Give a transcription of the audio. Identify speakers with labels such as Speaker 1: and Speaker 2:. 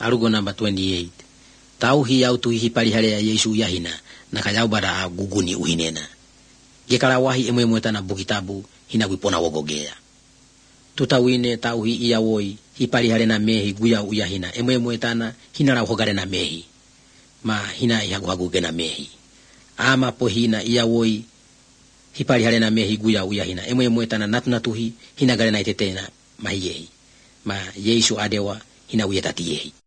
Speaker 1: Alugo number 28. Tau hi au tuhi pali hale ya Yesu yahina na kayau bara guguni uhinena. Gekala wahi emwetana bukitabu hina wipona wogogea. Tutawine tau hi iya woi hi pali hale na mehi guya uyahina emwetana hina la hogare na mehi. Ma hina ihaguhaguge na mehi. Ama po hina iya woi hi pali hale na mehi guya uyahina emwetana natuhi hina gale na itetena mahiyehi. Ma Yesu adewa hina uyetati yehi.